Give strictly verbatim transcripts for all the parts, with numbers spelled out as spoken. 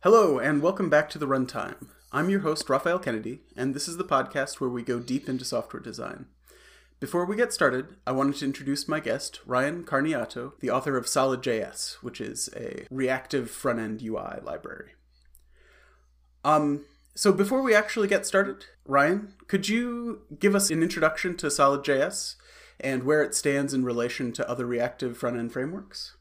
Hello, and welcome back to The Runtime. I'm your host, Raphael Kennedy, and this is the podcast where we go deep into software design. Before we get started, I wanted to introduce my guest, Ryan Carniato, the author of Solid.js, which is a reactive front-end U I library. Um, so before we actually get started, Ryan, could you give us an introduction to Solid.js and where it stands in relation to other reactive front-end frameworks?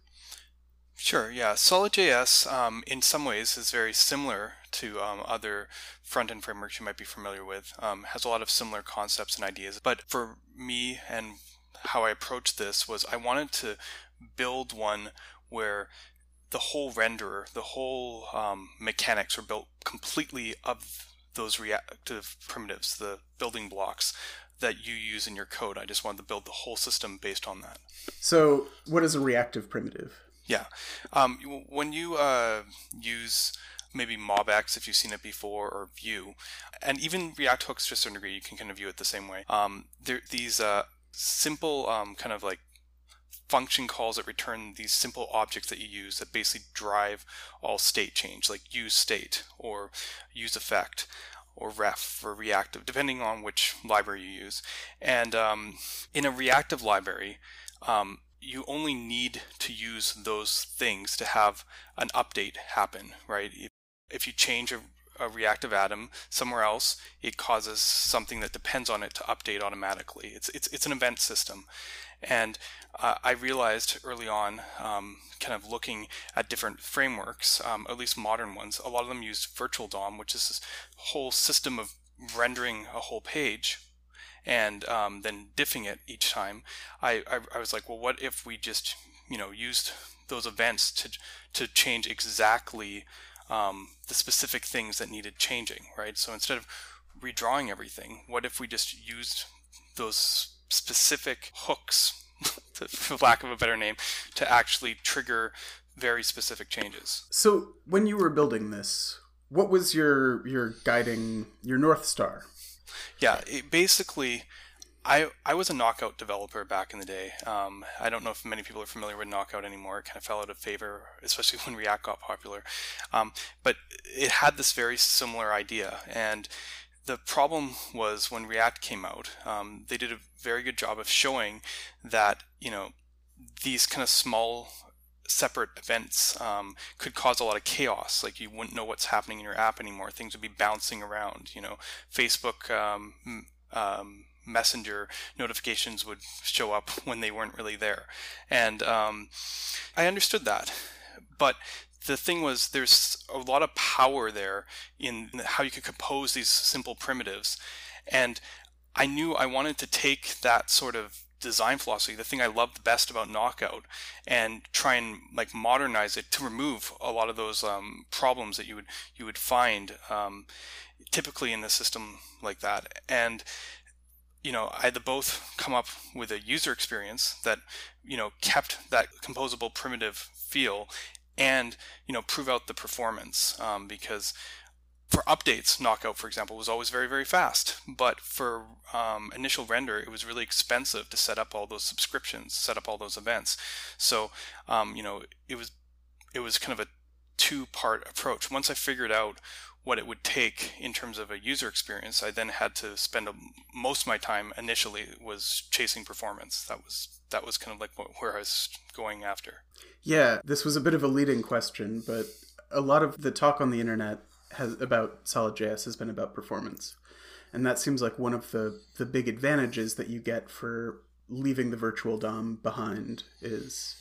Sure, yeah. Solid.js um, in some ways is very similar to um, other front-end frameworks you might be familiar with. Um, has a lot of similar concepts and ideas. But for me and how I approached this was I wanted to build one where the whole renderer, the whole um, mechanics are built completely of those reactive primitives, the building blocks that you use in your code. I just wanted to build the whole system based on that. So what is a reactive primitive? Yeah. Um, when you uh, use maybe MobX, if you've seen it before, or Vue, and even React hooks to a certain degree, you can kind of view it the same way. Um, there, these uh, simple um, kind of like function calls that return these simple objects that you use that basically drive all state change, like use state or use effect or ref or reactive, depending on which library you use. And um, in a reactive library, um, you only need to use those things to have an update happen, right? If, if you change a, a reactive atom somewhere else, it causes something that depends on it to update automatically. It's it's it's an event system, and uh, I realized early on, um, kind of looking at different frameworks, um, at least modern ones, a lot of them use Virtual D O M, which is this whole system of rendering a whole page and um, then diffing it each time. I, I I was like, well, what if we just you know used those events to to change exactly um, the specific things that needed changing, right? So instead of redrawing everything, what if we just used those specific hooks, for lack of a better name, to actually trigger very specific changes? So when you were building this, what was your your guiding, your North Star? Yeah, it basically, I I was a Knockout developer back in the day. Um, I don't know if many people are familiar with Knockout anymore. It kind of fell out of favor, especially when React got popular. Um, but it had this very similar idea. And the problem was when React came out, um, they did a very good job of showing that, you know, these kind of small separate events um, could cause a lot of chaos. Like you wouldn't know what's happening in your app anymore. Things would be bouncing around. You know, Facebook um, um, Messenger notifications would show up when they weren't really there, and um, I understood that. But the thing was, there's a lot of power there in how you could compose these simple primitives, and I knew I wanted to take that sort of design philosophy, the thing I loved best about Knockout, and try and like modernize it to remove a lot of those um, problems that you would you would find um, typically in the system like that. And you know, I had to both come up with a user experience that you know kept that composable primitive feel, and you know prove out the performance um, because. For updates, Knockout, for example, was always very, very fast. But for um, initial render, it was really expensive to set up all those subscriptions, set up all those events. So, um, you know, it was it was kind of a two-part approach. Once I figured out what it would take in terms of a user experience, I then had to spend a, most of my time initially was chasing performance. That was that was kind of like what, where I was going after. Yeah, this was a bit of a leading question, but a lot of the talk on the internet has about Solid.js has been about performance. And that seems like one of the, the big advantages that you get for leaving the virtual D O M behind is,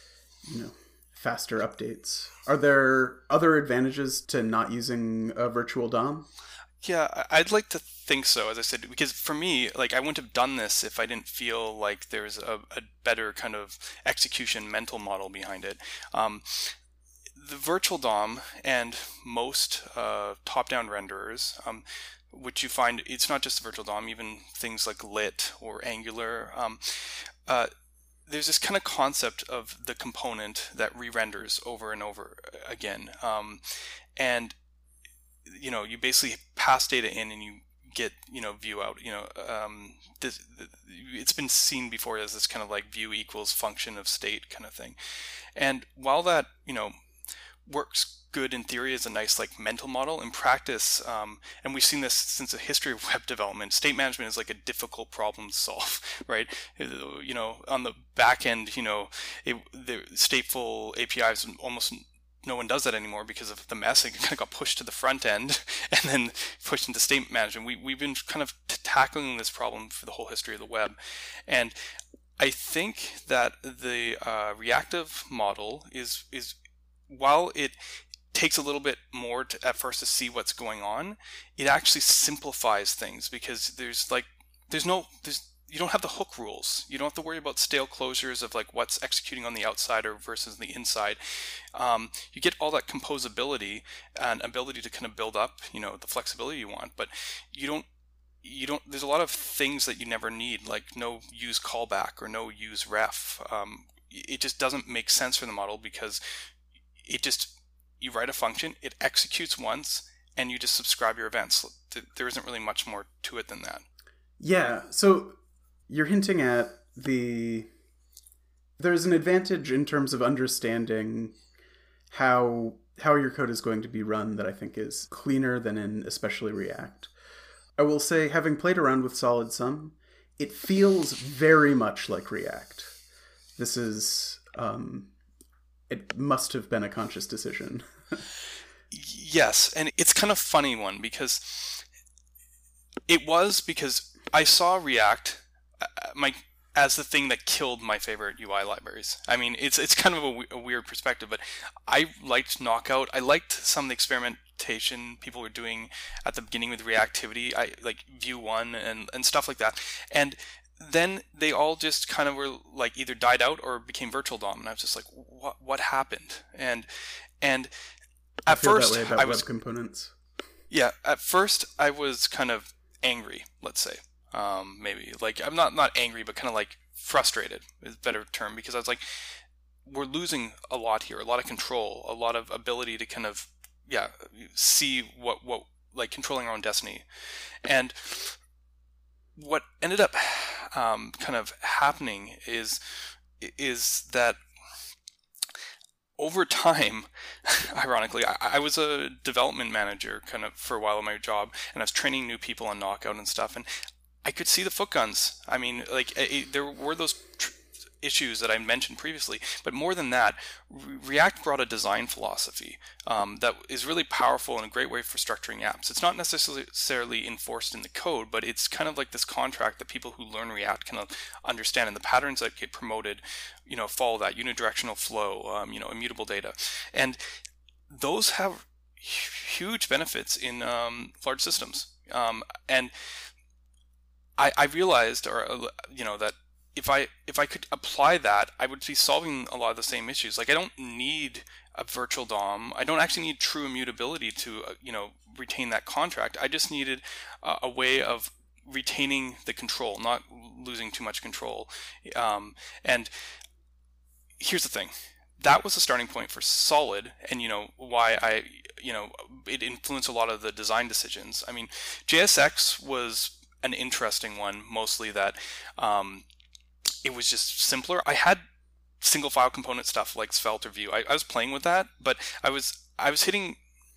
you know, faster updates. Are there other advantages to not using a virtual D O M? Yeah, I'd like to think so, as I said, because for me, like I wouldn't have done this if I didn't feel like there's a, a better kind of execution mental model behind it. Um, The virtual D O M and most uh, top-down renderers, um, which you find, it's not just the virtual D O M, even things like Lit or Angular, um, uh, there's this kind of concept of the component that re-renders over and over again. Um, and, you know, you basically pass data in and you get, you know, view out, you know, um, this, it's been seen before as this kind of like view equals function of state kind of thing. And while that, you know, works good in theory as a nice like mental model. In practice, um, and we've seen this since the history of web development, state management is like a difficult problem to solve, right? You know, on the back end, you know, it, the stateful A P Is almost no one does that anymore because of the mess. It kind of got pushed to the front end and then pushed into state management. We, we've been kind of t- tackling this problem for the whole history of the web. And I think that the uh, reactive model is, is while it takes a little bit more to, at first to see what's going on, it actually simplifies things because there's like, there's no, there's, you don't have the hook rules. You don't have to worry about stale closures of like what's executing on the outside or versus the inside. Um, you get all that composability and ability to kind of build up, you know, the flexibility you want, but you don't, you don't, there's a lot of things that you never need, like no use callback or no use ref. Um, it just doesn't make sense for the model because it just, you write a function, it executes once, and you just subscribe your events. There isn't really much more to it than that. Yeah, so you're hinting at the... There's an advantage in terms of understanding how how your code is going to be run that I think is cleaner than in especially React. I will say, having played around with Solid some, it feels very much like React. This is... Um, it must have been a conscious decision. Yes, and it's kind of a funny one because it was because I saw React uh, my as the thing that killed my favorite U I libraries. I mean, it's it's kind of a, a weird perspective, but I liked Knockout. I liked some of the experimentation people were doing at the beginning with reactivity, I like Vue one and, and stuff like that. And then they all just kind of were like either died out or became virtual D O M, and I was just like, what what happened? And and at I feel first that way about I was web components. Yeah, at first I was kind of angry, let's say. Um, maybe like I'm not not angry, but kind of like frustrated is a better term, because I was like, we're losing a lot here, a lot of control, a lot of ability to kind of yeah see what what like controlling our own destiny. And what ended up um, kind of happening is is that over time, ironically, I, I was a development manager kind of for a while in my job, and I was training new people on Knockout and stuff, and I could see the foot guns. I mean, like it, it, there were those tr- issues that I mentioned previously, but more than that, Re- React brought a design philosophy um, that is really powerful and a great way for structuring apps. It's not necessarily enforced in the code, but it's kind of like this contract that people who learn React can understand, and the patterns that get promoted, you know, follow that unidirectional flow, um, you know, immutable data, and those have huge benefits in um, large systems. Um, and I, I realized, or you know, that if I if I could apply that, I would be solving a lot of the same issues. Like I don't need a virtual D O M. I don't actually need true immutability to uh, you know retain that contract. I just needed uh, a way of retaining the control, not losing too much control. Um, and here's the thing. That was the starting point for Solid, and you know why I you know it influenced a lot of the design decisions. I mean, J S X was an interesting one, mostly that um, it was just simpler. I had single file component stuff like Svelte or Vue. I, I was playing with that, but I was I was hitting.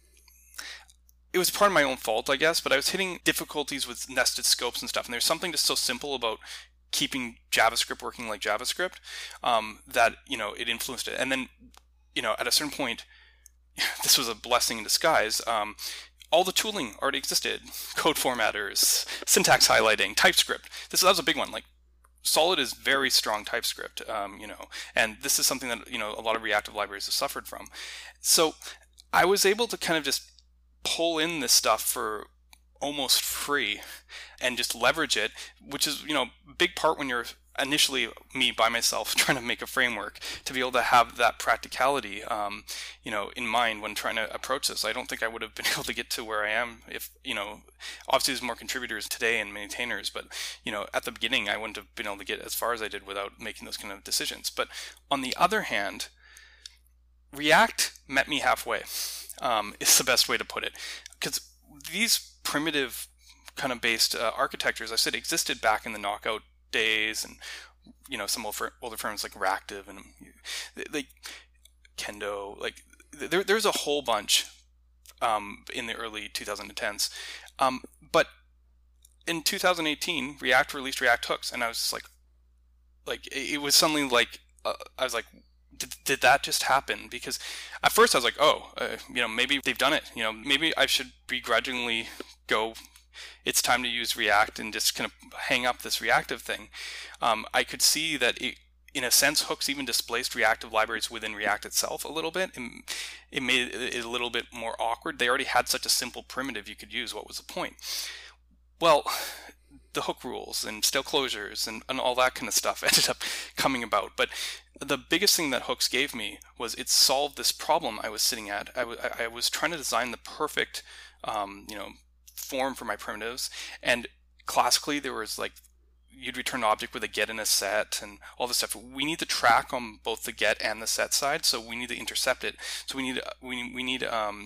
It was part of my own fault, I guess, but I was hitting difficulties with nested scopes and stuff. And there's something just so simple about keeping JavaScript working like JavaScript um, that you know it influenced it. And then you know at a certain point, this was a blessing in disguise. Um, all the tooling already existed: code formatters, syntax highlighting, TypeScript. This that was a big one. Like Solid is very strong TypeScript, um, you know, and this is something that you know a lot of reactive libraries have suffered from. So I was able to kind of just pull in this stuff for almost free and just leverage it, which is you know a big part when you're initially me by myself trying to make a framework, to be able to have that practicality um, you know in mind when trying to approach this. I don't think I would have been able to get to where I am if you know obviously there's more contributors today and maintainers, but you know at the beginning I wouldn't have been able to get as far as I did without making those kind of decisions. But on the other hand, React met me halfway um, is the best way to put it, because these primitive kind of based uh, architectures, I said, existed back in the Knockout days, and you know some older, older firms like Reactive and like Kendo, like there, there's a whole bunch um, in the early twenty tens. Um, but in two thousand eighteen, React released React hooks, and I was just like, like it was suddenly like, uh, I was like, did, did that just happen? Because at first I was like, oh, uh, you know, maybe they've done it. You know, maybe I should begrudgingly go, it's time to use React and just kind of hang up this reactive thing. Um, I could see that it, in a sense, hooks even displaced reactive libraries within React itself a little bit. And it made it a little bit more awkward. They already had such a simple primitive you could use. What was the point? Well, the hook rules and stale closures and, and all that kind of stuff ended up coming about. But the biggest thing that hooks gave me was it solved this problem I was sitting at. I, w- I was trying to design the perfect, um, you know, form for my primitives. And classically, there was like, you'd return an object with a get and a set and all this stuff. We need to track on both the get and the set side, so we need to intercept it. So we need we we need um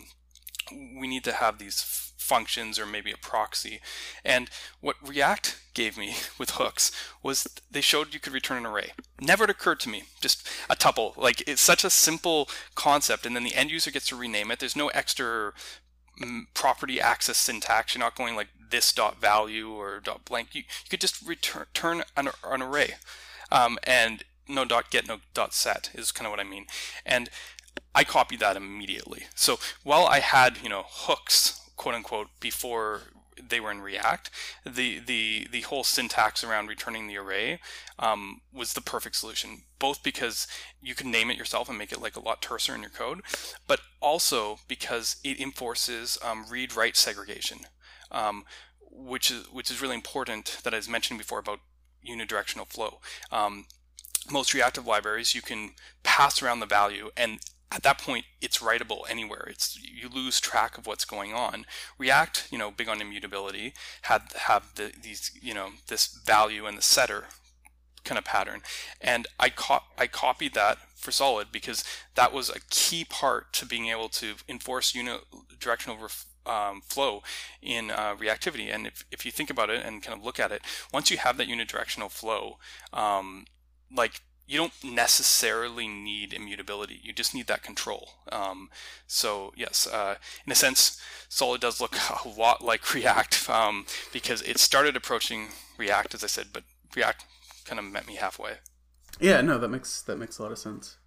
we need to have these f- functions or maybe a proxy. And what React gave me with hooks was they showed you could return an array. Never occurred to me, just a tuple. Like, it's such a simple concept, and then the end user gets to rename it. There's no extra property access syntax. You're not going like this dot value or dot blank. You, you could just return turn an, an array, um, and no dot get, no dot set is kind of what I mean. And I copied that immediately. So while I had, you know, hooks, quote unquote, before they were in React, the the the whole syntax around returning the array um, was the perfect solution. Both because you can name it yourself and make it like a lot terser in your code, but also because it enforces um, read-write segregation, um, which is which is really important. That I was mentioning before about unidirectional flow. Um, most reactive libraries, you can pass around the value, and at that point, it's writable anywhere. It's you lose track of what's going on. React, you know, big on immutability, had have the, these, you know, this value and the setter kind of pattern, and I co- I copied that for Solid because that was a key part to being able to enforce unidirectional ref- um, flow in uh, reactivity. And if if you think about it and kind of look at it, once you have that unidirectional flow, um, like. You don't necessarily need immutability. You just need that control. Um, so yes, uh, in a sense, Solid does look a lot like React um, because it started approaching React, as I said, but React kind of met me halfway. Yeah, no, that makes that makes a lot of sense.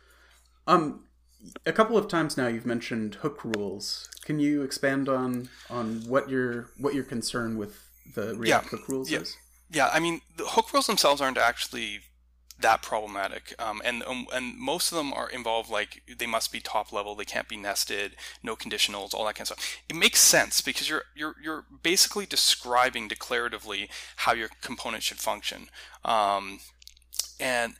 Um, a couple of times now you've mentioned hook rules. Can you expand on on what your what your concern with the React yeah. hook rules yeah. is? Yeah, I mean, the hook rules themselves aren't actually that problematic, um, and um, and most of them are involved like they must be top level, they can't be nested, no conditionals, all that kind of stuff. It makes sense because you're you're you're basically describing declaratively how your component should function, um, and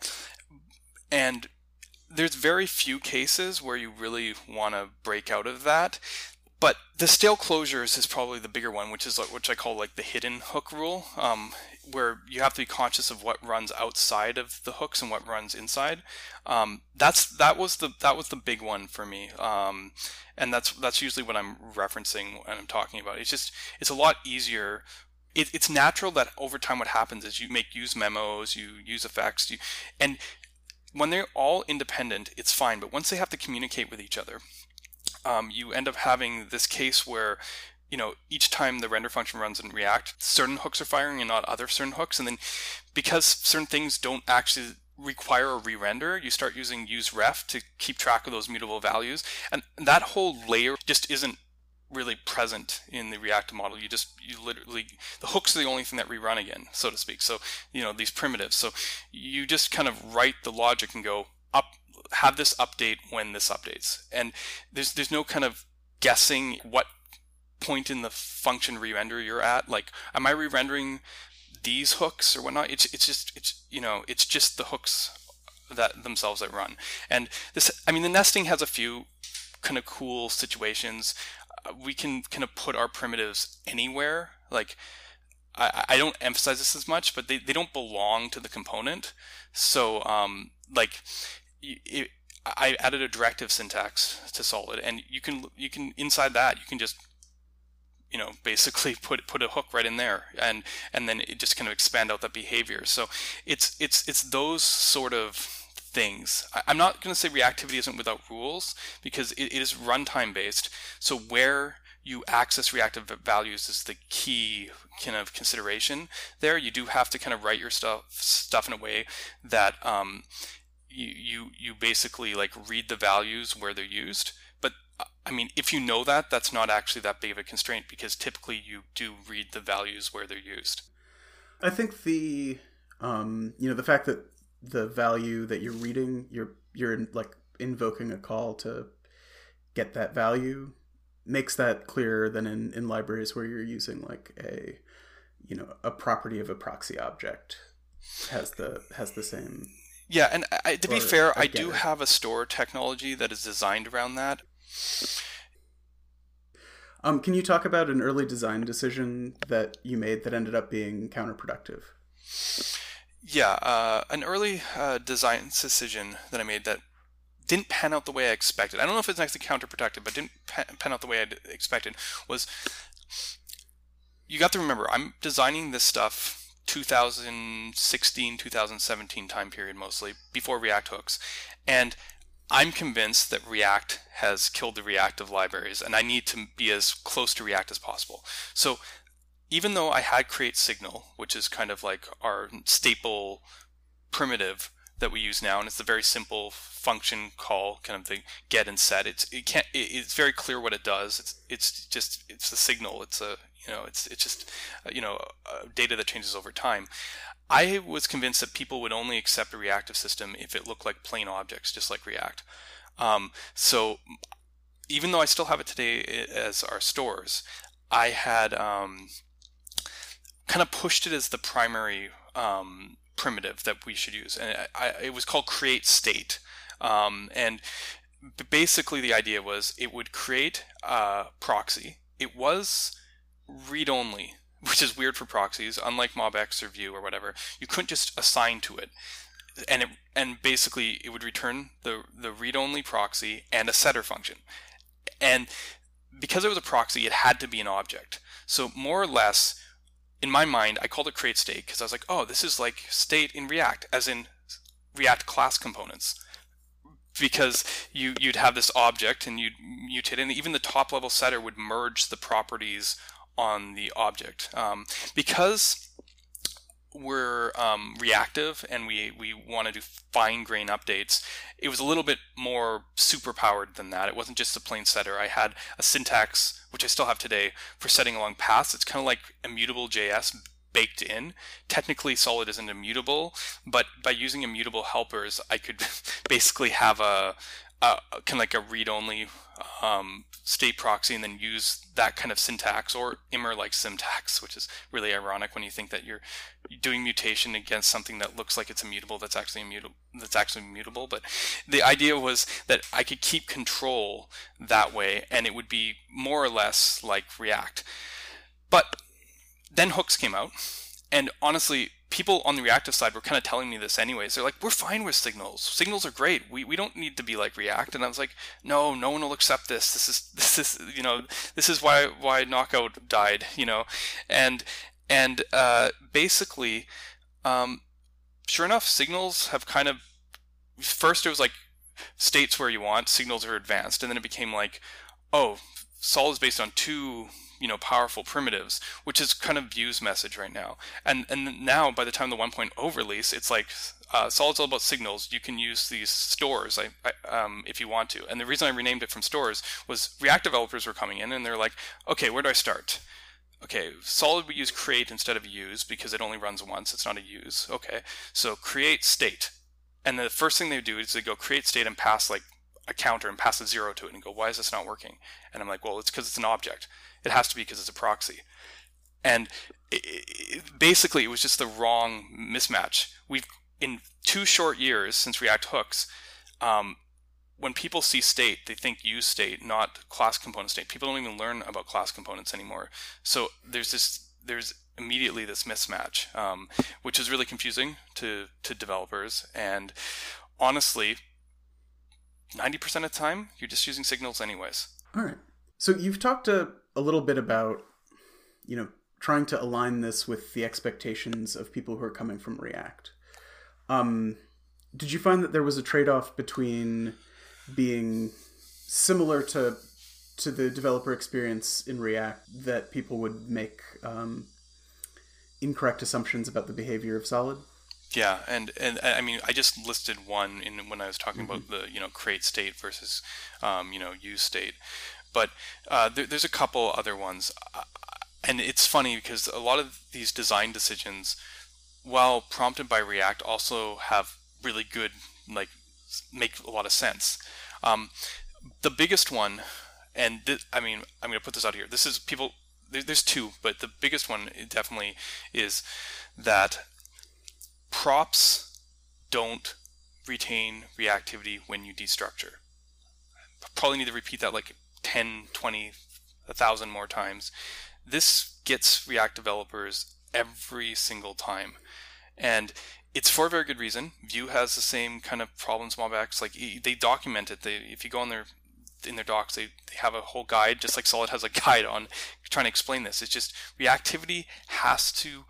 and there's very few cases where you really want to break out of that. But the stale closures is probably the bigger one, which is like, which I call like the hidden hook rule, um, where you have to be conscious of what runs outside of the hooks and what runs inside. Um, that's that was the that was the big one for me, um, and that's that's usually what I'm referencing when I'm talking about it. It's just it's a lot easier. It, it's natural that over time what happens is you make use memos, you use effects, you, and when they're all independent, it's fine. But once they have to communicate with each other, Um, you end up having this case where, you know, each time the render function runs in React, certain hooks are firing and not other certain hooks. And then because certain things don't actually require a re-render, you start using useRef to keep track of those mutable values. And that whole layer just isn't really present in the reactive model. You just, you literally, the hooks are the only thing that rerun again, so to speak. So, you know, these primitives. So you just kind of write the logic and go up, have this update when this updates, and there's there's no kind of guessing what point in the function re-render you're at. Like, am I re-rendering these hooks or whatnot? It's it's just it's you know it's just the hooks that themselves that run. And this, I mean, the nesting has a few kind of cool situations. Uh, we can kind of put our primitives anywhere. Like, I, I don't emphasize this as much, but they, they don't belong to the component. So um like. It, I added a directive syntax to Solid, and you can you can inside that you can just you know basically put put a hook right in there, and and then it just kind of expand out that behavior. So it's it's it's those sort of things. I, I'm not going to say reactivity isn't without rules, because it, it is runtime based. So where you access reactive values is the key kind of consideration there. You do have to kind of write your stuff stuff in a way that um, you, you you basically like read the values where they're used. But I mean, if you know that, that's not actually that big of a constraint, because typically you do read the values where they're used. I think the um, you know the fact that the value that you're reading, you're you're like invoking a call to get that value, makes that clearer than in, in libraries where you're using like a, you know, a property of a proxy object has the has the same. Yeah, and I, to be fair, I, I do it. have a store technology that is designed around that. Um, can you talk about an early design decision that you made that ended up being counterproductive? Yeah, uh, an early uh, design decision that I made that didn't pan out the way I expected. I don't know if it's actually counterproductive, but didn't pan out the way I expected, was you got to remember, I'm designing this stuff two thousand sixteen, two thousand seventeen time period mostly, before React hooks. And I'm convinced that React has killed the reactive libraries, and I need to be as close to React as possible. So even though I had create signal, which is kind of like our staple primitive that we use now, and it's a very simple function call, kind of the get and set. It's it can't. It, it's very clear what it does. It's it's just it's the signal. It's a you know it's it's just you know uh, data that changes over time. I was convinced that people would only accept a reactive system if it looked like plain objects, just like React. Um, so even though I still have it today as our stores, I had um, kind of pushed it as the primary um, primitive that we should use, and I, I, it was called create state. Um, and basically, the idea was it would create a proxy. It was read only, which is weird for proxies. Unlike MobX or Vue or whatever, you couldn't just assign to it, and it and basically it would return the the read only proxy and a setter function. And because it was a proxy, it had to be an object. So more or less, in my mind, I called it create state because I was like, oh, this is like state in React, as in React class components. Because you, you'd have this object and you'd mutate it, and even the top level setter would merge the properties on the object. Um, because we're um, reactive and we, we want to do fine grain updates, it was a little bit more super powered than that. It wasn't just a plain setter. I had a syntax, which I still have today, for setting along paths. It's kind of like immutable J S baked in. Technically, Solid isn't immutable, but by using immutable helpers, I could basically have a, a kind of like a read-only um, state proxy, and then use that kind of syntax, or Immer-like syntax, which is really ironic when you think that you're doing mutation against something that looks like it's immutable that's actually immutable. That's actually immutable. But the idea was that I could keep control that way, and it would be more or less like React. But then hooks came out, and honestly, people on the reactive side were kind of telling me this anyways. They're like, we're fine with signals. Signals are great. We we don't need to be like React. And I was like, no, no one will accept this. This is this is you know this is why why Knockout died. You know, and and uh, basically, um, sure enough, signals have kind of first it was like states where you want, signals are advanced, and then it became like, oh, Sol is based on two you know, powerful primitives, which is kind of Vue's message right now. And and now, by the time the one point oh release, it's like uh, Solid's all about signals. You can use these stores I, I, um, if you want to. And the reason I renamed it from stores was React developers were coming in and they're like, okay, where do I start? Okay, Solid we use create instead of use because it only runs once. It's not a use. Okay, so create state. And the first thing they do is they go create state and pass like a counter and pass a zero to it and go, why is this not working? And I'm like, well, it's because it's an object. It has to be because it's a proxy. And it, it, basically, it was just the wrong mismatch. We've, in two short years since React hooks, um, when people see state, they think use state, not class component state. People don't even learn about class components anymore. So there's this, there's immediately this mismatch, um, which is really confusing to, to developers. And honestly, ninety percent of the time, you're just using signals anyways. All right. So you've talked a, a little bit about, you know, trying to align this with the expectations of people who are coming from React. Um, Did you find that there was a trade-off between being similar to to the developer experience in React, that people would make um, incorrect assumptions about the behavior of Solid? Yeah, and, and I mean, I just listed one in when I was talking mm-hmm. about the, you know, create state versus, um, you know, use state. But uh, there, there's a couple other ones. And it's funny because a lot of these design decisions, while prompted by React, also have really good, like, make a lot of sense. Um, the biggest one, and th- I mean, I'm going to put this out here. This is people, there, there's two, but the biggest one definitely is that props don't retain reactivity when you destructure. Probably need to repeat that like ten, twenty, a thousand more times. This gets React developers every single time. And it's for a very good reason. Vue has the same kind of problems, Mobx. Like, they document it. They, if you go on their in their docs, they, they have a whole guide, just like Solid has a guide on trying to explain this. It's just reactivity has to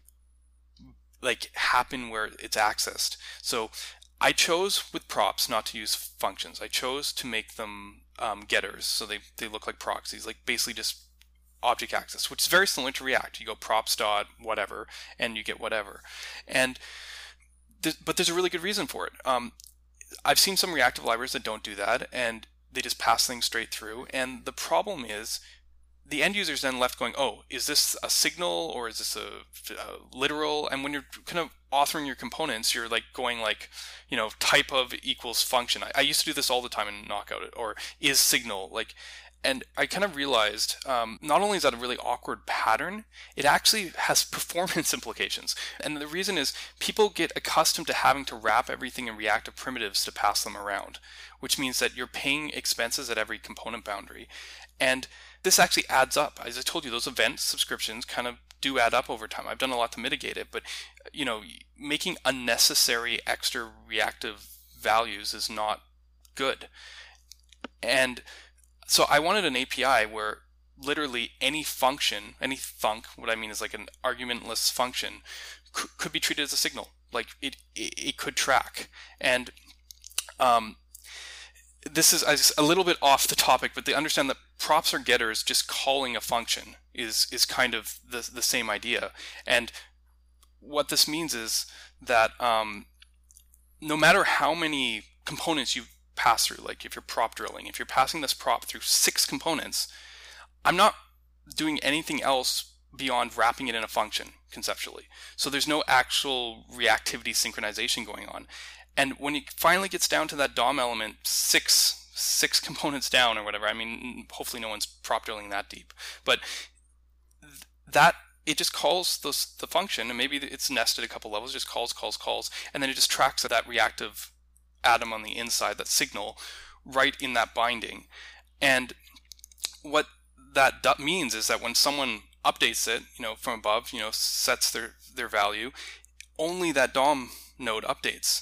like happen where it's accessed. So I chose with props not to use functions. I chose to make them um, getters, so they, they look like proxies, like basically just object access, which is very similar to React. You go props dot whatever, and you get whatever. And th- but there's a really good reason for it. Um, I've seen some reactive libraries that don't do that, and they just pass things straight through. And the problem is, the end user's then left going, oh, is this a signal or is this a, a literal? And when you're kind of authoring your components, you're like going like, you know, type of equals function. I, I used to do this all the time in Knockout, or is signal, like. And I kind of realized, um, not only is that a really awkward pattern, it actually has performance implications. And the reason is people get accustomed to having to wrap everything in reactive primitives to pass them around, which means that you're paying expenses at every component boundary. And this actually adds up. As I told you, those event subscriptions kind of do add up over time. I've done a lot to mitigate it, but you know, making unnecessary extra reactive values is not good. And so I wanted an A P I where literally any function, any func, what I mean is like an argumentless function, c- could be treated as a signal. Like it, it, it could track. And um, this is a little bit off the topic, but they understand that props or getters, just calling a function is is kind of the the same idea. And what this means is that um, no matter how many components you pass through, like if you're prop drilling, if you're passing this prop through six components, I'm not doing anything else beyond wrapping it in a function conceptually. So there's no actual reactivity synchronization going on. And when it finally gets down to that D O M element, six six components down or whatever, I mean, hopefully no one's prop drilling that deep, but th- that it just calls the, the function, and maybe it's nested a couple levels, just calls, calls, calls, and then it just tracks that reactive atom on the inside, that signal, right in that binding. And what that d- means is that when someone updates it, you know, from above, you know, sets their, their value, only that D O M node updates.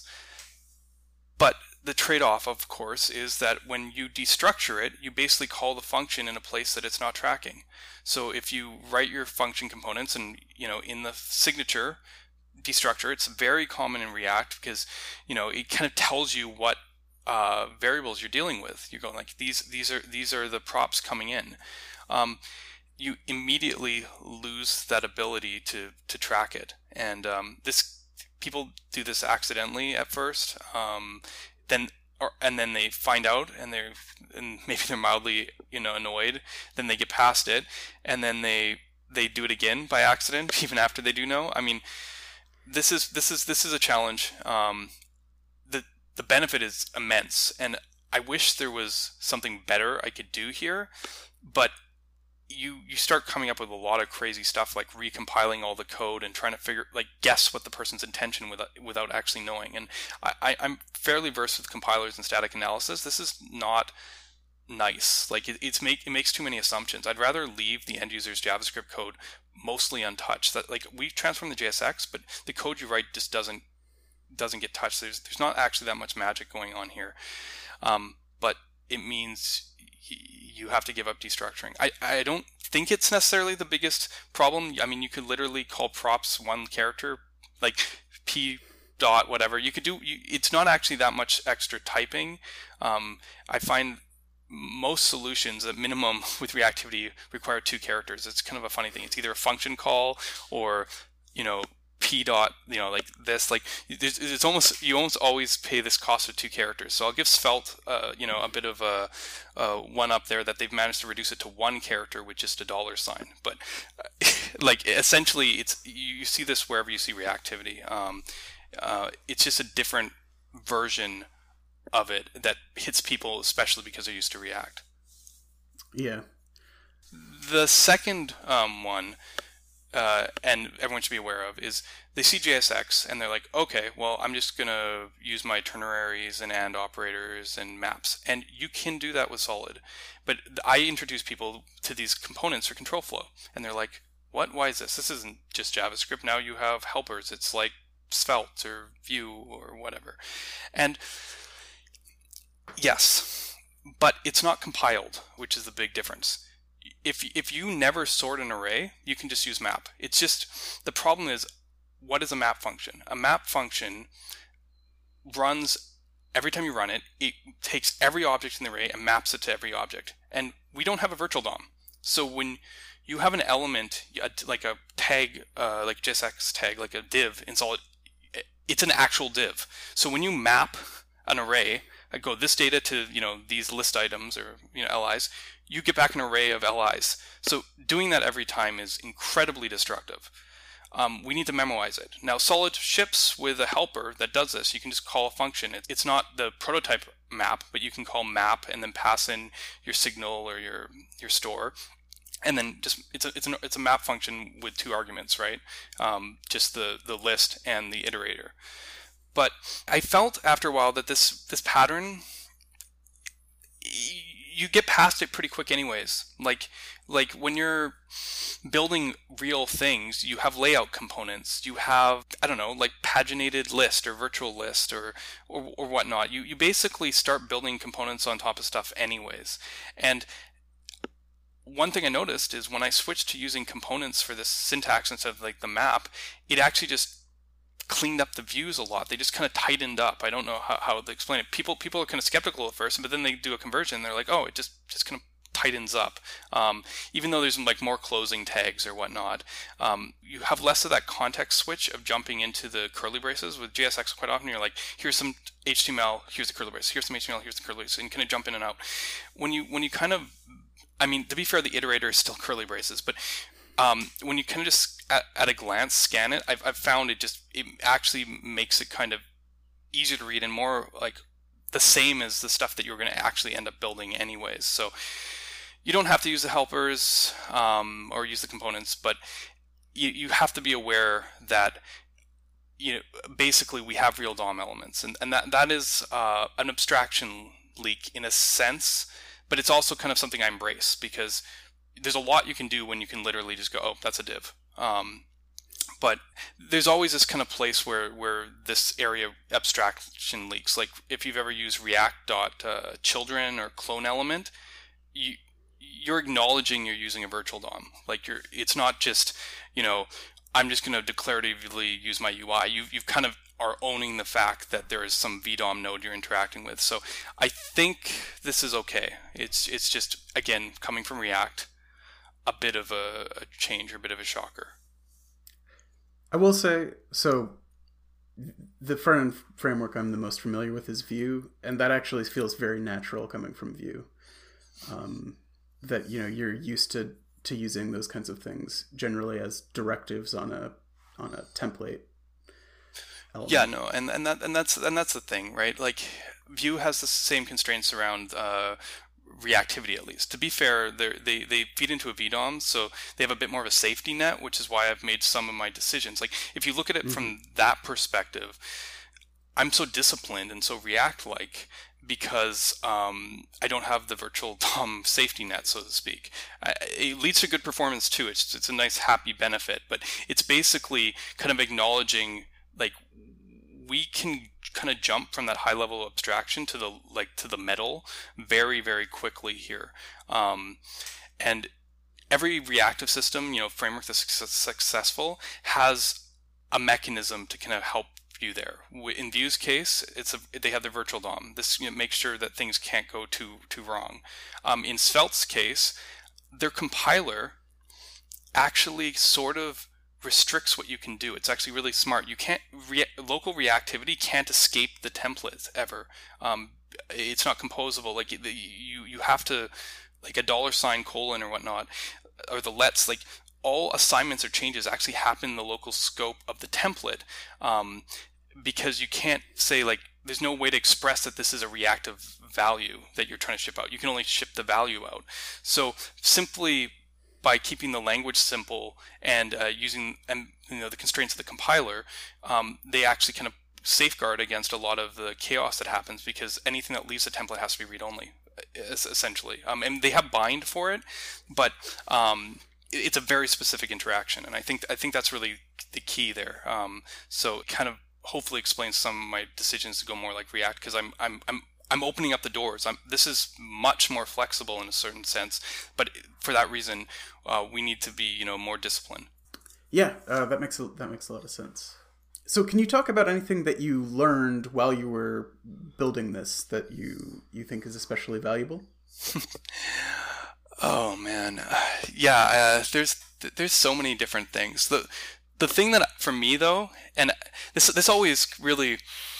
But the trade-off, of course, is that when you destructure it, you basically call the function in a place that it's not tracking. So if you write your function components and, you know, in the signature, destructure, it's very common in React because, you know, it kind of tells you what uh, variables you're dealing with. You're going like, these these are these are the props coming in. Um, you immediately lose that ability to to track it. And um, this people do this accidentally at first. Um, then or and then they find out, and they're and maybe they're mildly, you know, annoyed. Then they get past it, and then they they do it again by accident, even after they do know. I mean, this is this is this is a challenge. Um, the the benefit is immense, and I wish there was something better I could do here, but you you start coming up with a lot of crazy stuff, like recompiling all the code and trying to figure like guess what the person's intention without without actually knowing. And I, I I'm fairly versed with compilers and static analysis. This is not nice. Like it, it's make it makes too many assumptions. I'd rather leave the end user's JavaScript code mostly untouched. That like we transform the J S X, but the code you write just doesn't doesn't get touched. There's there's not actually that much magic going on here, um, but it means you have to give up destructuring. I, I don't think it's necessarily the biggest problem. I mean, you could literally call props one character, like p dot whatever. You could do. You, it's not actually that much extra typing. Um, I find most solutions at minimum with reactivity require two characters. It's kind of a funny thing. It's either a function call or, you know, p dot, you know, like this, like it's, it's almost, you almost always pay this cost of two characters. So I'll give Svelte, uh, you know, a bit of a, a one up there that they've managed to reduce it to one character with just a dollar sign. But uh, like essentially it's, you see this wherever you see reactivity. Um, uh, it's just a different version of it that hits people, especially because they're used to React. Yeah. The second um, one, uh, and everyone should be aware of, is they see J S X and they're like, okay, well, I'm just going to use my ternararies and AND operators and maps. And you can do that with Solid. But I introduce people to these components or control flow. And they're like, what? Why is this? This isn't just JavaScript. Now you have helpers. It's like Svelte or Vue or whatever. And yes, but it's not compiled, which is the big difference. If if you never sort an array, you can just use map. It's just, the problem is, what is a map function? A map function runs, every time you run it, it takes every object in the array and maps it to every object. And we don't have a virtual D O M. So when you have an element, like a tag, uh, like J S X tag, like a div in Solid, it's an actual div. So when you map an array, I go this data to, you know, these list items or, you know, L Is, you get back an array of L Is. So doing that every time is incredibly destructive. Um, we need to memorize it. Now, Solid ships with a helper that does this. You can just call a function. It, it's not the prototype map, but you can call map and then pass in your signal or your your store. And then just it's a it's a it's a map function with two arguments, right? Um, just the the list and the iterator. But I felt after a while that this this pattern, you get past it pretty quick anyways. Like like when you're building real things, you have layout components, you have, I don't know, like paginated list or virtual list or or, or whatnot. You you basically start building components on top of stuff anyways. And one thing I noticed is when I switched to using components for this syntax instead of like the map, it actually just cleaned up the views a lot. They just kind of tightened up. I don't know how, how to explain it. People people are kind of skeptical at first, but then they do a conversion. They're like, oh, it just, just kind of tightens up. Um, even though there's like more closing tags or whatnot, um, you have less of that context switch of jumping into the curly braces. With J S X, quite often you're like, here's some H T M L, here's the curly braces, here's some H T M L, here's the curly braces, and you kind of jump in and out. When you when you kind of, I mean, to be fair, the iterator is still curly braces, but um, when you kind of just at, at a glance scan it, I've, I've found it just, it actually makes it kind of easier to read and more like the same as the stuff that you're going to actually end up building anyways. So you don't have to use the helpers um, or use the components, but you, you have to be aware that, you know, basically we have real D O M elements, and, and that that is uh, an abstraction leak in a sense, but it's also kind of something I embrace because there's a lot you can do when you can literally just go, oh, that's a div. Um, but there's always this kind of place where, where this area of abstraction leaks. Like if you've ever used React.children or clone element, you, you're acknowledging you're using a virtual D O M. Like you're, it's not just, you know, I'm just going to declaratively use my U I. You, you've kind of are owning the fact that there is some V D O M node you're interacting with. So I think this is okay. It's, it's just, again, coming from React, a bit of a, a change or a bit of a shocker. I will say, so the front-end framework I'm the most familiar with is Vue, and that actually feels very natural coming from Vue. Um, that, you know, you're used to, to using those kinds of things generally as directives on a on a template element. Yeah, no, and, and that and that's and that's the thing, right? Like Vue has the same constraints around uh, reactivity, at least. To be fair, they they feed into a V D O M, so they have a bit more of a safety net, which is why I've made some of my decisions. Like if you look at it mm-hmm. from that perspective, I'm so disciplined and so React-like because um, I don't have the virtual D O M safety net, so to speak. I, it leads to good performance too. It's it's a nice happy benefit, but it's basically kind of acknowledging like we can kind of jump from that high level of abstraction to the like to the metal very very quickly here, um, and every reactive system, you know, framework that's successful has a mechanism to kind of help view there. In Vue's case, it's a, they have their virtual D O M. This, you know, makes sure that things can't go too too wrong. Um, in Sveilt's case, their compiler actually sort of restricts what you can do. It's actually really smart. You can't re- local reactivity can't escape the template ever. Um, it's not composable. Like you, you have to, like a dollar sign colon or whatnot, or the lets. Like all assignments or changes actually happen in the local scope of the template, um, because you can't say like there's no way to express that this is a reactive value that you're trying to ship out. You can only ship the value out. So simply by keeping the language simple and uh, using and you know the constraints of the compiler, um, they actually kind of safeguard against a lot of the chaos that happens, because anything that leaves the template has to be read-only, essentially. Um, and they have bind for it, but um, it's a very specific interaction, and I think I think that's really the key there. Um, so it kind of hopefully explains some of my decisions to go more like React, because I'm I'm I'm I'm opening up the doors. I'm, this is much more flexible in a certain sense, but for that reason, uh, we need to be, you know, more disciplined. Yeah, uh, that makes a, that makes a lot of sense. So, can you talk about anything that you learned while you were building this that you you think is especially valuable? Oh man, yeah. Uh, there's there's so many different things. The the thing that for me though, and this this always really.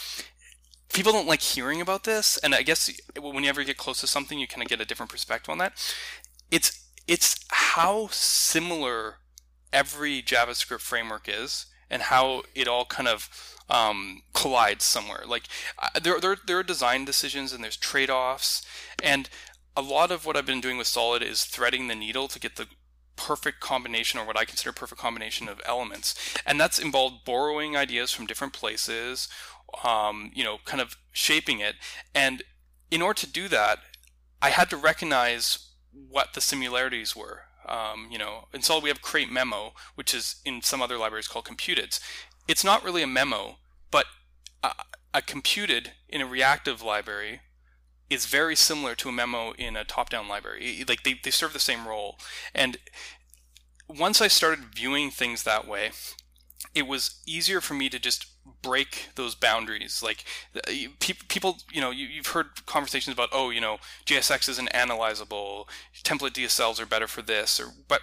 People don't like hearing about this, and I guess whenever you get close to something, you kind of get a different perspective on that. It's it's how similar every JavaScript framework is, and how it all kind of um, collides somewhere. Like uh, there, there, there are design decisions, and there's trade-offs, and a lot of what I've been doing with Solid is threading the needle to get the perfect combination, or what I consider perfect combination of elements, and that's involved borrowing ideas from different places. Um, you know, kind of shaping it. And in order to do that, I had to recognize what the similarities were. Um, you know, in Solid we have create memo, which is in some other libraries called computed. It's not really a memo, but a, a computed in a reactive library is very similar to a memo in a top-down library. Like they, they serve the same role. And once I started viewing things that way, it was easier for me to just break those boundaries. Like people, you know, you, you've heard conversations about, oh, you know, J S X isn't analyzable, template D S Ls are better for this, or but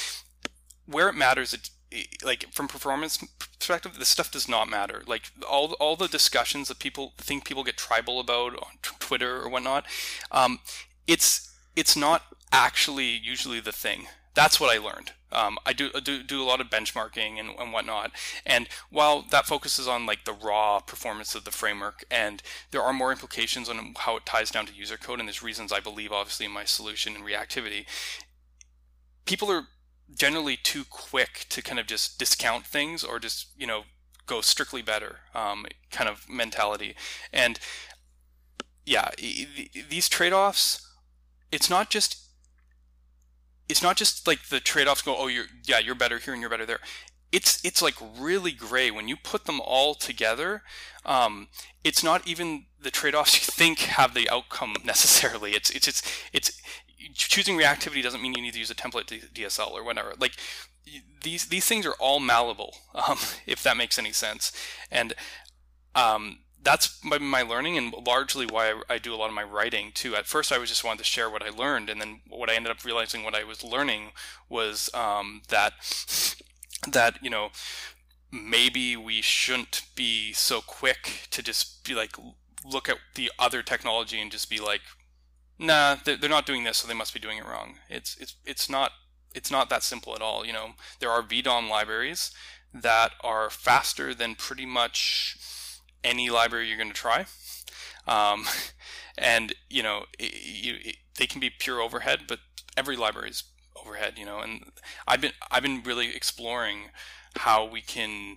where it matters, it, like from performance perspective, this stuff does not matter. Like all all the discussions that people think people get tribal about on t- Twitter or whatnot, um, it's it's not actually usually the thing. That's what I learned. Um, I do, do do a lot of benchmarking and, and whatnot. And while that focuses on like the raw performance of the framework, and there are more implications on how it ties down to user code, and there's reasons I believe obviously in my solution and reactivity, people are generally too quick to kind of just discount things or just, you know, go strictly better um, kind of mentality. And yeah, these trade-offs, it's not just It's not just like the trade-offs go, oh, you're yeah, you're better here and you're better there. It's it's like really gray when you put them all together. Um, it's not even the trade-offs you think have the outcome necessarily. It's it's it's it's choosing reactivity doesn't mean you need to use a template D S L or whatever. Like these these things are all malleable, um, if that makes any sense. And um, that's my, my learning, and largely why I, I do a lot of my writing too. At first, I was just wanted to share what I learned, and then what I ended up realizing what I was learning was um, that that you know maybe we shouldn't be so quick to just be like look at the other technology and just be like, nah, they're, they're not doing this, so they must be doing it wrong. It's it's it's not it's not that simple at all. You know, there are V DOM libraries that are faster than pretty much any library you're going to try, um, and you know it, it, they can be pure overhead, but every library is overhead. You know, and I've been I've been really exploring how we can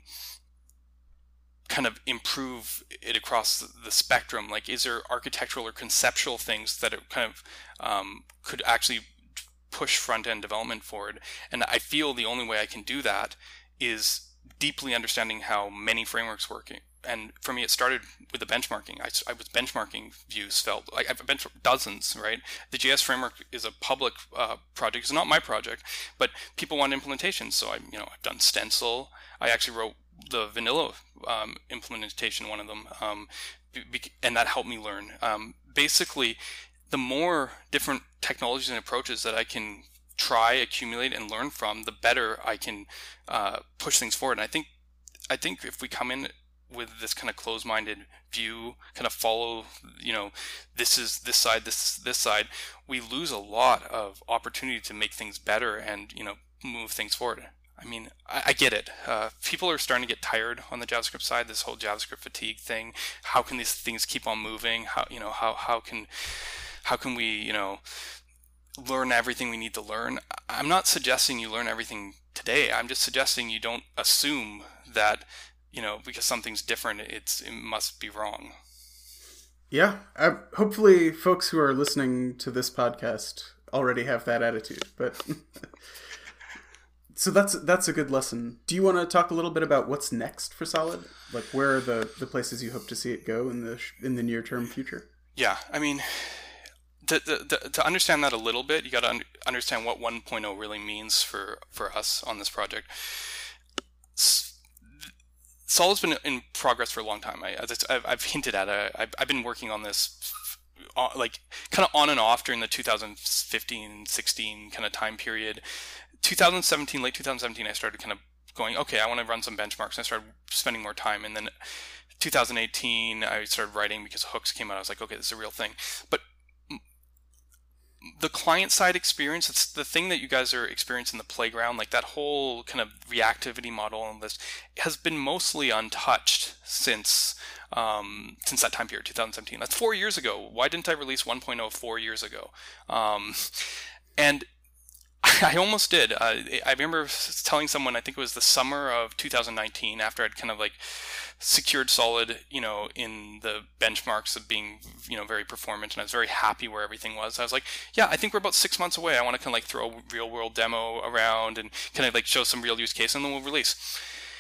kind of improve it across the spectrum. Like, is there architectural or conceptual things that it kind of um, could actually push front end development forward? And I feel the only way I can do that is deeply understanding how many frameworks work. And for me, it started with the benchmarking. I, I was benchmarking Vue, Svelte. Like I've benchmarked dozens, right? The J S framework is a public uh, project. It's not my project, but people want implementation. So I, you know, I've done Stencil. I actually wrote the vanilla um, implementation, one of them, um, be, and that helped me learn. Um, basically, the more different technologies and approaches that I can try, accumulate, and learn from, the better I can uh, push things forward. And I think, I think if we come in with this kind of closed-minded view, kind of follow, you know, this is this side, this this side, we lose a lot of opportunity to make things better and, you know, move things forward. I mean, I, I get it. Uh, people are starting to get tired on the JavaScript side. This whole JavaScript fatigue thing. How can these things keep on moving? How you know how how can how can we you know learn everything we need to learn? I'm not suggesting you learn everything today. I'm just suggesting you don't assume that, you know, because something's different, it's it must be wrong. Yeah, I, hopefully folks who are listening to this podcast already have that attitude. But so that's that's a good lesson. Do you want to talk a little bit about what's next for Solid? Like, where are the, the places you hope to see it go in the in the near term future? Yeah, I mean, to to, to understand that a little bit, you got to un- understand what one point oh really means for, for us on this project. Solid's been in progress for a long time. I, as I've, I've hinted at it. I've, I've been working on this, uh, like kind of on and off during the two thousand fifteen sixteen kind of time period. twenty seventeen, late twenty seventeen, I started kind of going, okay, I want to run some benchmarks. And I started spending more time. And then twenty eighteen, I started writing because hooks came out. I was like, okay, this is a real thing. But the client-side experience, it's the thing that you guys are experiencing in the playground, like that whole kind of reactivity model and this has been mostly untouched since um, since that time period, twenty seventeen. That's four years ago. Why didn't I release one point oh four years ago? Um, and I almost did. Uh, I remember telling someone, I think it was the summer of two thousand nineteen, after I'd kind of like secured Solid, you know, in the benchmarks of being, you know, very performant, and I was very happy where everything was. I was like, yeah, I think we're about six months away. I want to kind of like throw a real world demo around and kind of like show some real use case, and then we'll release.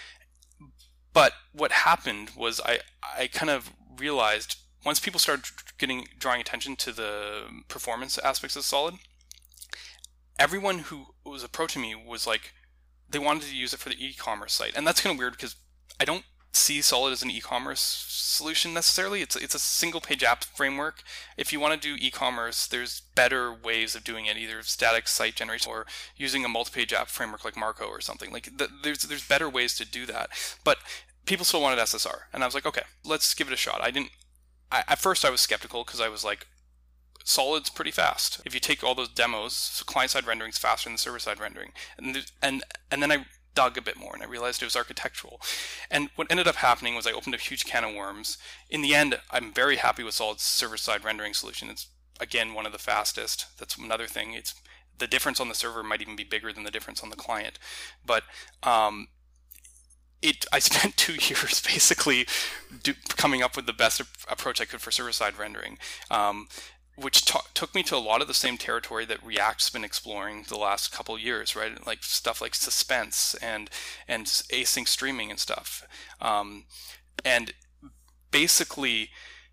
But what happened was I, I kind of realized once people started getting drawing attention to the performance aspects of Solid, everyone who was approaching me was like, they wanted to use it for the e-commerce site. And that's kind of weird because I don't see Solid as an e-commerce solution necessarily. It's it's a single page app framework. If you want to do e-commerce, there's better ways of doing it, either static site generation or using a multi-page app framework like Marco or something. Like the, there's there's better ways to do that. But people still wanted S S R, and I was like, okay, let's give it a shot. I didn't. I, at first, I was skeptical because I was like, Solid's pretty fast. If you take all those demos, client-side rendering is faster than server-side rendering, and and and then I dug a bit more and I realized it was architectural. And what ended up happening was I opened a huge can of worms. In the end, I'm very happy with Solid's server-side rendering solution. It's again one of the fastest. That's another thing. It's the difference on the server might even be bigger than the difference on the client. But um, it I spent two years basically do, coming up with the best approach I could for server-side rendering. Um, which t- took me to a lot of the same territory that React's been exploring the last couple of years, right? Like stuff like suspense and and async streaming and stuff. Um, and basically,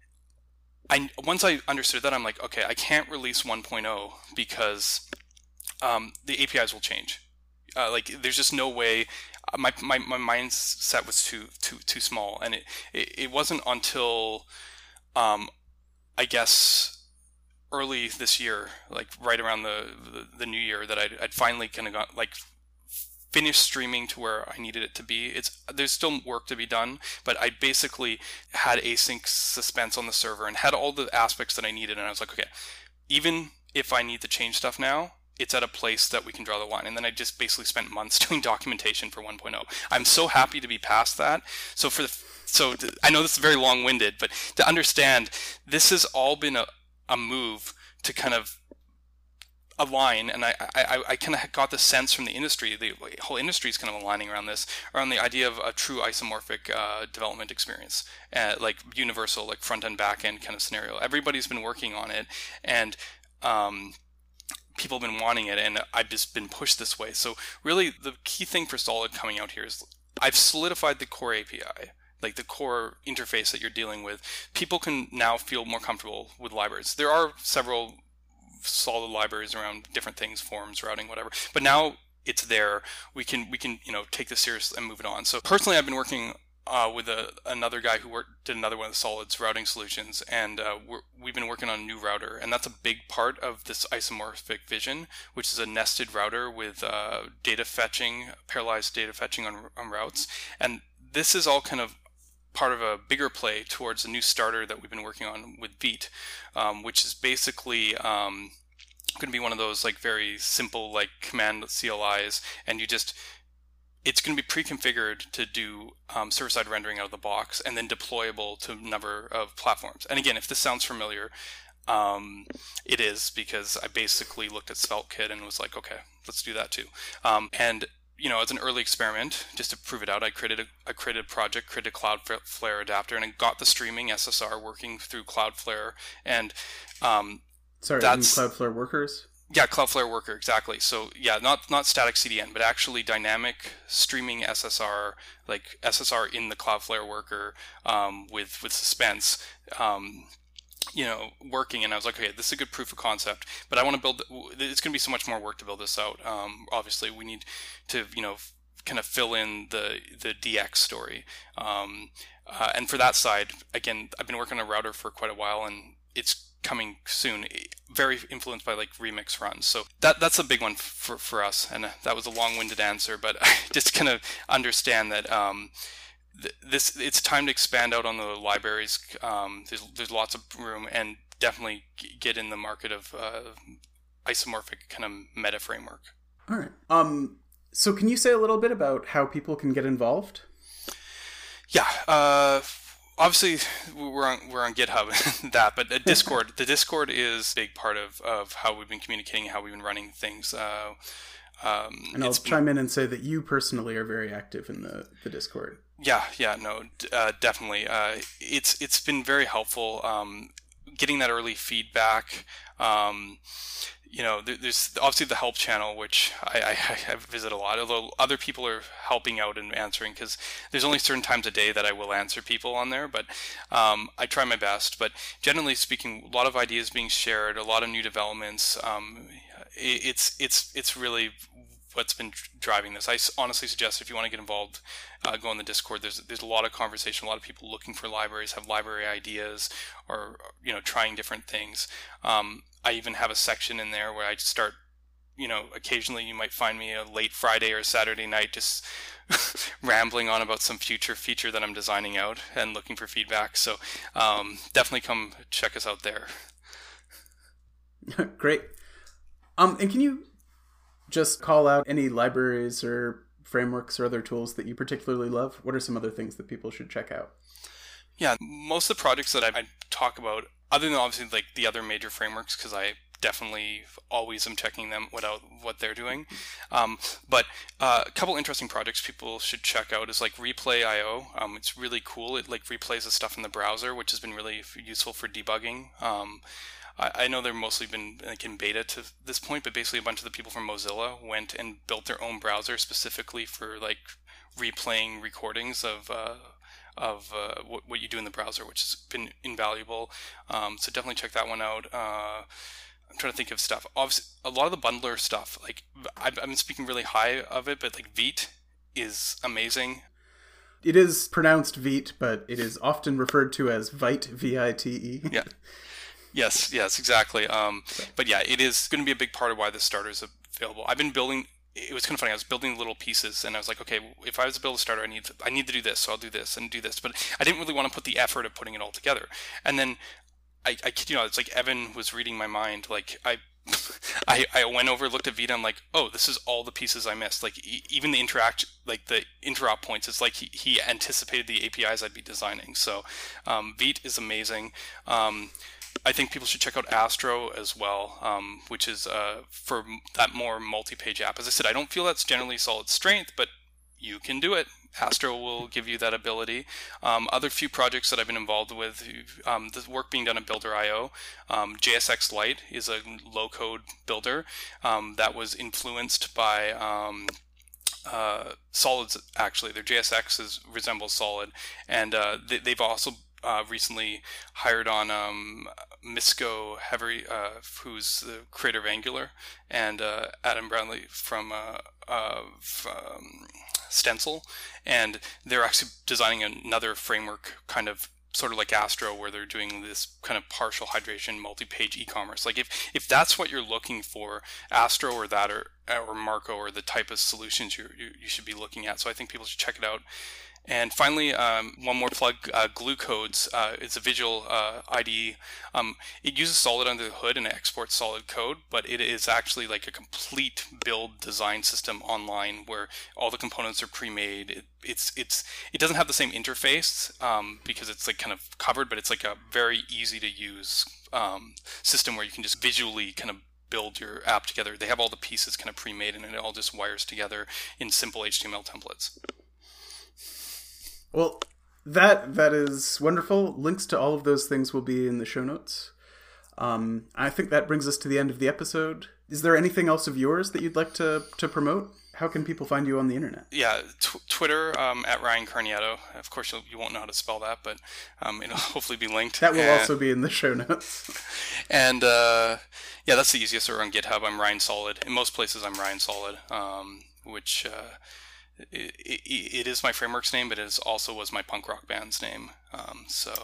I once I understood that, I'm like, okay, I can't release one point oh because um, the A P Is will change. Uh, like, there's just no way. My my my mindset was too too too small, and it it, it wasn't until um, I guess. early this year, like right around the the, the new year, that I'd, I'd finally kind of got like finished streaming to where I needed it to be. It's there's still work to be done, but I basically had async suspense on the server and had all the aspects that I needed, and I was like, okay, even if I need to change stuff now, it's at a place that we can draw the line. And then I just basically spent months doing documentation for one point oh. I'm so happy to be past that. So for the so to, I know this is very long-winded, but to understand, this has all been a a move to kind of align, and I, I, I kind of got the sense from the industry, the whole industry is kind of aligning around this, around the idea of a true isomorphic uh, development experience, uh, like universal, like front-end, back-end kind of scenario. Everybody's been working on it, and um, people have been wanting it, and I've just been pushed this way. So really, the key thing for Solid coming out here is I've solidified the core A P I. Like the core interface that you're dealing with, people can now feel more comfortable with libraries. There are several Solid libraries around different things, forms, routing, whatever. But now it's there. We can we can you know take this seriously and move it on. So personally, I've been working uh, with a, another guy who worked did another one of the Solids routing solutions, and uh, we're, we've been working on a new router, and that's a big part of this isomorphic vision, which is a nested router with uh, data fetching, parallelized data fetching on, on routes, and this is all kind of part of a bigger play towards a new starter that we've been working on with Vite, um, which is basically um, going to be one of those like very simple like command C L Is, and you just it's going to be pre-configured to do um, server-side rendering out of the box, and then deployable to a number of platforms. And again, if this sounds familiar, um, it is, because I basically looked at SvelteKit and was like, okay, let's do that too. Um, and you know, as an early experiment, just to prove it out, I created a, I created a project, created a Cloudflare adapter, and I got the streaming S S R working through Cloudflare. And um, sorry, that's Cloudflare Workers. Yeah, Cloudflare Worker, exactly. So yeah, not not static C D N, but actually dynamic streaming S S R, like S S R in the Cloudflare Worker um, with with suspense. Um, you know, working, and I was like, okay, this is a good proof of concept, but I want to build, it's going to be so much more work to build this out. Um, obviously we need to, you know, kind of fill in the, the D X story. Um, uh, and for that side, again, I've been working on a router for quite a while, and it's coming soon, very influenced by like Remix runs. So that that's a big one for, for us. And that was a long-winded answer, but I just kind of understand that, um, This it's time to expand out on the libraries. Um, there's there's lots of room, and definitely get in the market of uh, isomorphic kind of meta framework. All right. Um. So can you say a little bit about how people can get involved? Yeah. Uh, obviously, we're on we're on GitHub and that, but Discord. The Discord is a big part of, of how we've been communicating, how we've been running things. Uh, um, and I'll been, chime in and say that you personally are very active in the, the Discord. Yeah, yeah, no, uh, definitely. Uh, it's it's been very helpful um, getting that early feedback. Um, you know, there, there's obviously the help channel, which I, I, I visit a lot, although other people are helping out and answering, because there's only certain times a day that I will answer people on there, but um, I try my best. But generally speaking, a lot of ideas being shared, a lot of new developments. Um, it, it's it's it's really what's been driving this. I honestly suggest if you want to get involved, uh, go on the Discord. There's there's a lot of conversation, a lot of people looking for libraries, have library ideas, or you know, trying different things. Um, I even have a section in there where I start, you know, occasionally you might find me a late Friday or Saturday night just rambling on about some future feature that I'm designing out and looking for feedback. So um, definitely come check us out there. Great. Um, and can you just call out any libraries or frameworks or other tools that you particularly love? What are some other things that people should check out? Yeah, most of the projects that I, I talk about, other than obviously like the other major frameworks, because I definitely always am checking them without what they're doing. Um, but uh, a couple interesting projects people should check out is like Replay dot I O. Um, it's really cool. It like replays the stuff in the browser, which has been really useful for debugging. Um, I know they've mostly been like in beta to this point, but basically a bunch of the people from Mozilla went and built their own browser specifically for like replaying recordings of uh, of uh, what, what you do in the browser, which has been invaluable. Um, so definitely check that one out. Uh, I'm trying to think of stuff. Obviously, a lot of the bundler stuff, like I've, I've been speaking really high of it, but like Vite is amazing. It is pronounced Vite, but it is often referred to as Vite, V I T E. Yeah. Yes, yes, exactly. Um, but yeah, it is going to be a big part of why this starter is available. I've been building, it was kind of funny, I was building little pieces, and I was like, okay, if I was to build a starter, I need to, I need to do this, so I'll do this and do this. But I didn't really want to put the effort of putting it all together. And then, I, I kid you not, it's like Evan was reading my mind. Like, I I, I went over, looked at Vite, I'm like, oh, this is all the pieces I missed. Like, e- even the interact, like the interop points, it's like he, he anticipated the A P Is I'd be designing. So, um, Vite is amazing. Um, I think people should check out Astro as well, um, which is uh, for that more multi-page app. As I said, I don't feel that's generally Solid's strength, but you can do it. Astro will give you that ability. Um, other few projects that I've been involved with, um, the work being done at Builder dot I O. Um, J S X Lite is a low-code builder um, that was influenced by um, uh, Solid's, actually. Their J S X is, resembles Solid, and uh, they, they've also uh, recently hired on um, Misko Hevery, uh, who's the creator of Angular, and uh, Adam Bradley from uh, uh, um, Stencil, and they're actually designing another framework, kind of sort of like Astro, where they're doing this kind of partial hydration, multi-page e-commerce. Like if, if that's what you're looking for, Astro or that or or Marco are the type of solutions you you, you should be looking at. So I think people should check it out. And finally, um, one more plug, uh, Glue Codes. Uh, it's a visual uh, I D E. Um, it uses Solid under the hood and exports Solid code, but it is actually like a complete build design system online where all the components are pre-made. It, it's it's it doesn't have the same interface um, because it's like kind of covered, but it's like a very easy to use um, system where you can just visually kind of build your app together. They have all the pieces kind of pre-made, and it all just wires together in simple H T M L templates. Well, that that is wonderful. Links to all of those things will be in the show notes. Um, I think that brings us to the end of the episode. Is there anything else of yours that you'd like to, to promote? How can people find you on the internet? Yeah, t- Twitter um, at Ryan Carniato. Of course, you'll, you won't know how to spell that, but um, it'll hopefully be linked. That will and, also be in the show notes. And uh, yeah, that's the easiest. Or on GitHub, I'm Ryan Solid. In most places, I'm Ryan Solid, um, which... Uh, It, it, it is my framework's name, but it is also was my punk rock band's name. Um, so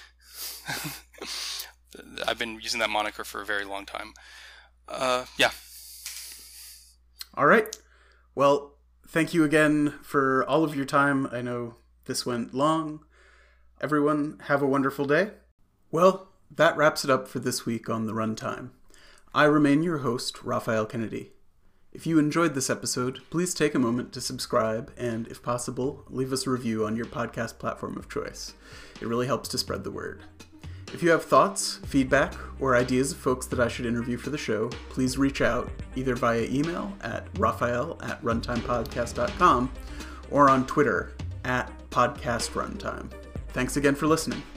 I've been using that moniker for a very long time. Uh, yeah. All right. Well, thank you again for all of your time. I know this went long. Everyone, have a wonderful day. Well, that wraps it up for this week on The Runtime. I remain your host, Raphael Kennedy. If you enjoyed this episode, please take a moment to subscribe and, if possible, leave us a review on your podcast platform of choice. It really helps to spread the word. If you have thoughts, feedback, or ideas of folks that I should interview for the show, please reach out either via email at raphael at runtimepodcast dot com or on Twitter at podcastruntime. Thanks again for listening.